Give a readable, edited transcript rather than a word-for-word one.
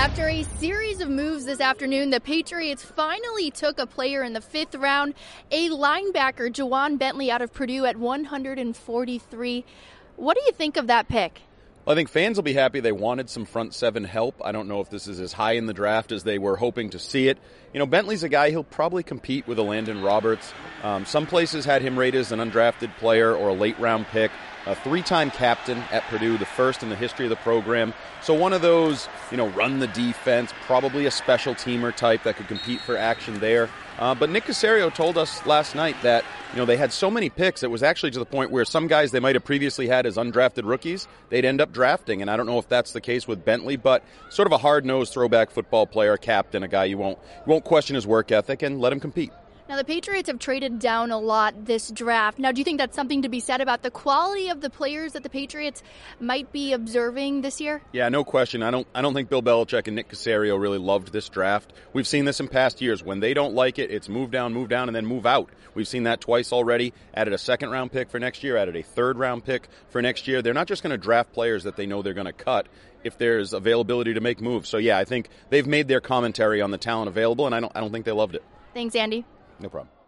After a series of moves this afternoon, the Patriots finally took a player in the 5th round, a linebacker, Ja'Whaun Bentley out of Purdue at 143. What do you think of that pick? Well, I think fans will be happy. They wanted some front seven help. I don't know if this is as high in the draft as they were hoping to see it. You know, Bentley's a guy, he'll probably compete with a Landon Roberts. Some places had him rated as an undrafted player or a late-round pick. A 3-time captain at Purdue, the first in the history of the program. So one of those, run the defense, probably a special teamer type that could compete for action there. But Nick Caserio told us last night that, they had so many picks, it was actually to the point where some guys they might have previously had as undrafted rookies, they'd end up drafting. And I don't know if that's the case with Bentley, but sort of a hard-nosed throwback football player, captain, a guy you won't question his work ethic and let him compete. Now, the Patriots have traded down a lot this draft. Now, do you think that's something to be said about the quality of the players that the Patriots might be observing this year? Yeah, no question. I don't think Bill Belichick and Nick Caserio really loved this draft. We've seen this in past years. When they don't like it, it's move down, and then move out. We've seen that twice already. Added a 2nd-round pick for next year, added a 3rd-round pick for next year. They're not just going to draft players that they know they're going to cut if there's availability to make moves. So, yeah, I think they've made their commentary on the talent available, and I don't think they loved it. Thanks, Andy. No problem.